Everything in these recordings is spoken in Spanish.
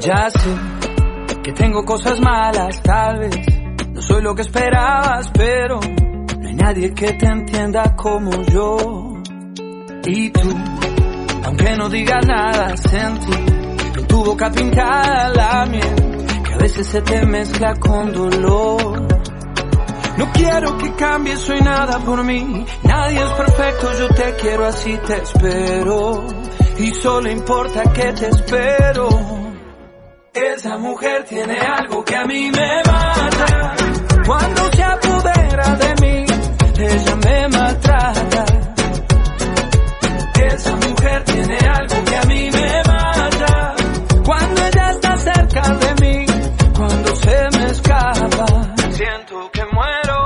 Ya sé que tengo cosas malas, tal vez no soy lo que esperabas, pero no hay nadie que te entienda como yo. Y tú, aunque no digas nada, sentí en tu boca pintada la miel, que a veces se te mezcla con dolor. No quiero que cambies hoy nada por mí, nadie es perfecto, yo te quiero así, te espero, y solo importa que te espero. Esa mujer tiene algo que a mí me mata, cuando se apodera de mí, ella me maltrata. Esa mujer tiene algo que a mí me mata, cuando ella está cerca de mí, cuando se me escapa, siento que muero.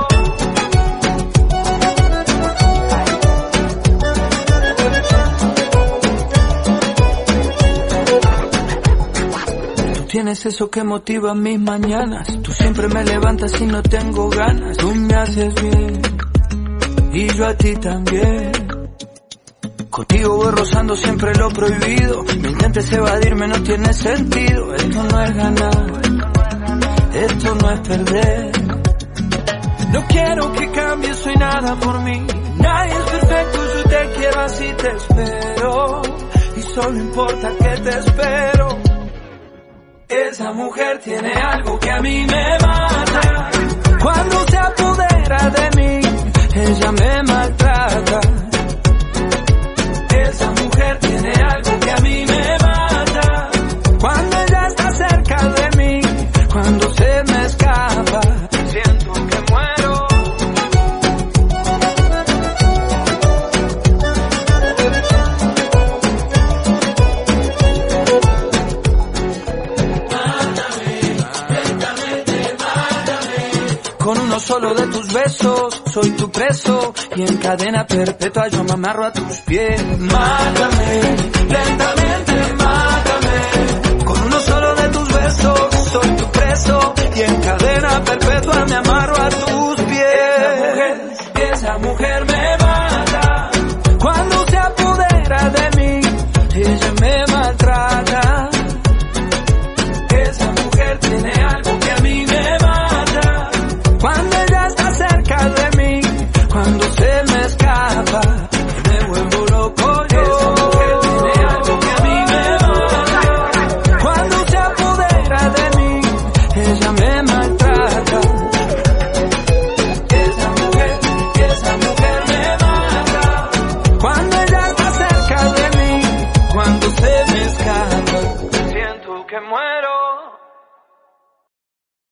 Tú tienes eso que motiva mis mañanas, tú siempre me levantas y no tengo ganas, tú me haces bien y yo a ti también. Contigo voy rozando siempre lo prohibido, me intentes evadirme no tiene sentido. Esto no es ganar, esto no es perder. No quiero que cambies hoy nada por mí, nadie es perfecto, yo te quiero así, te espero, y solo importa que te espero. Esa mujer tiene algo que a mí me mata, cuando se apodera de mí, ella me maltrata. Esa mujer tiene algo que a mí me mata, cuando ella está cerca de mí, cuando se me escapa, siento que muero. Mátame, lentamente mátame. Con uno solo de tus besos soy tu preso, y en cadena perpetua yo me amarro a tus pies. Mátame, lentamente mátame. Con uno solo de tus besos soy tu preso, y en cadena perpetua me amarro a tus pies. Esa mujer me mata, cuando se apodera de mí, ella me maltrata. Esa mujer tiene algo que a mí me mata, cuando ella está cerca de mí, cuando se me escapa, me vuelvo loco yo. Esa mujer tiene algo que a mí me mata, cuando se apodera de mí, ella me maltrata. Esa mujer me mata, cuando ella está cerca de mí, cuando se me escapa, siento que muero.